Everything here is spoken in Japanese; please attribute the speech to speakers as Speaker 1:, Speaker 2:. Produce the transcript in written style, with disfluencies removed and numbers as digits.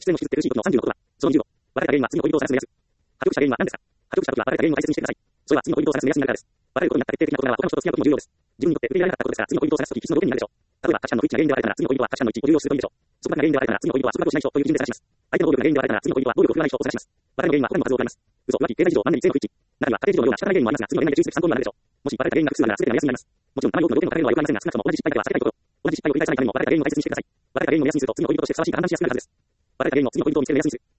Speaker 1: 出演を引きずっている C ブロックの36は、その20度。別れた原因は次の恋人を探す目安。破局した原因は何ですか？破局した時は別れた原因を大切にしてください。それは次の恋人を探す目安になるからです。別れることになった決定的なことなら他の人と付き合うことも重要です。自分にとって受け入れられなかったことですから次の恋人を探すとき必須の条件になるでしょう。例えば、価値観の不一致が原因で別れたなら次の恋人は価値観の一致を重要視するといいでしょう。束縛が原因で別れたなら次の恋人は束縛をしない人という基準で探します。相手の暴力が原因で別れたなら次の恋人は暴力を振るわない人を探します。別れの原因は他にも数多くあります。嘘、浮気、経済事情、マンネリ、性の不一致。中には家庭事情のような仕方ない原因もありますが、次の恋愛で抽出的参考になるでしょう。もし別れた原因が複数あるなら全てが目安になります。もちろん、あまり多くの条件の別れるのは良くありませんが、少なくとも同じ失敗からは避けたいところ。同じ失敗を繰り返さないためにも別れた原因を大切にしてください。別れた原因を目安にすると次の恋人としてふさわしいか判断しやすくなるはずです。別れた原因を次の恋人を見つける目安にする。